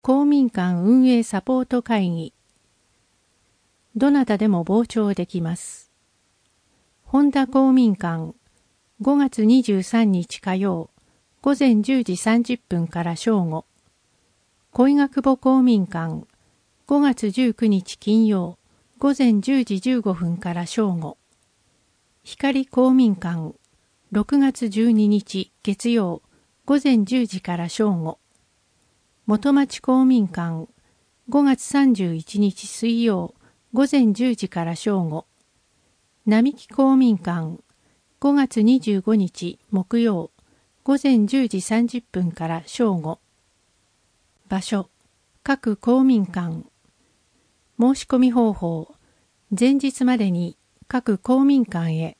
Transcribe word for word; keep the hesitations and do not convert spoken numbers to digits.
公民館運営サポート会議。どなたでも傍聴できます。本田公民館ごがつにじゅうさんにち火曜午前じゅうじさんじゅっぷんから正午。小医学部公民館ごがつじゅうくにち金曜午前じゅうじじゅうごふんから正午。光公民館ろくがつじゅうににち月曜午前じゅうじから正午。元町公民館ごがつさんじゅういちにち水曜午前じゅうじから正午。並木公民館ごがつにじゅうごにち木曜午前じゅうじさんじゅっぷんから正午。場所各公民館。申し込み方法前日までに各公民館へ